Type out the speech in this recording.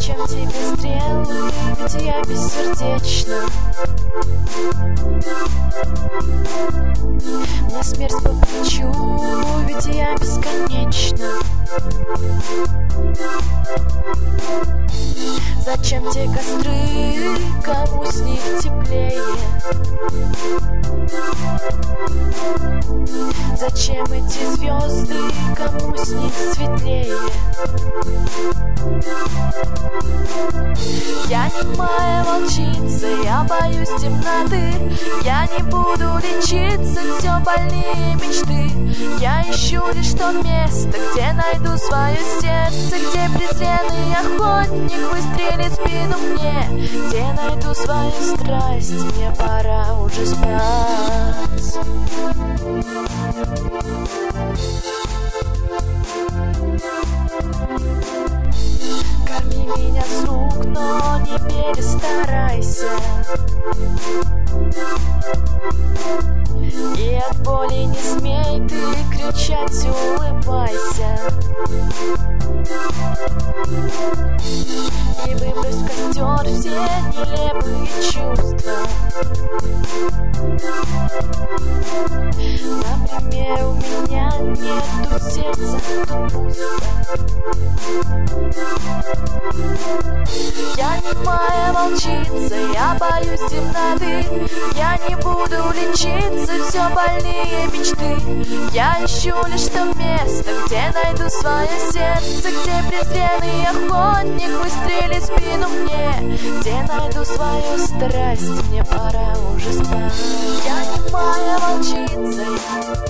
Зачем тебе стрелы, ведь я бессердечна. Мне смерть по плечу, ведь я бесконечна. Зачем те костры, кому с них теплее? Зачем эти звезды, кому с них светлее? Я немая волчица, я боюсь темноты. Я не буду лечиться, все больнее мечты. Я ищу лишь то место, где найду свое сердце, где презренный охотник выстрелит в спину мне, где найду свою страсть, мне пора уже спать. Корми меня с рук, но не перестарайся. И от боли не смей ты кричать, улыбайся. И выбрось в костер все нелепые чувства. Например, у меня нету сердца, тут пусто. Я немая волчица, я боюсь темноты. Я не буду лечиться, все больнее мечты. Я ищу лишь то место, где найду свое сердце, где презренный охотник выстрелит в спину мне, где найду свою страсть, мне пора уже спать. Я немая волчица.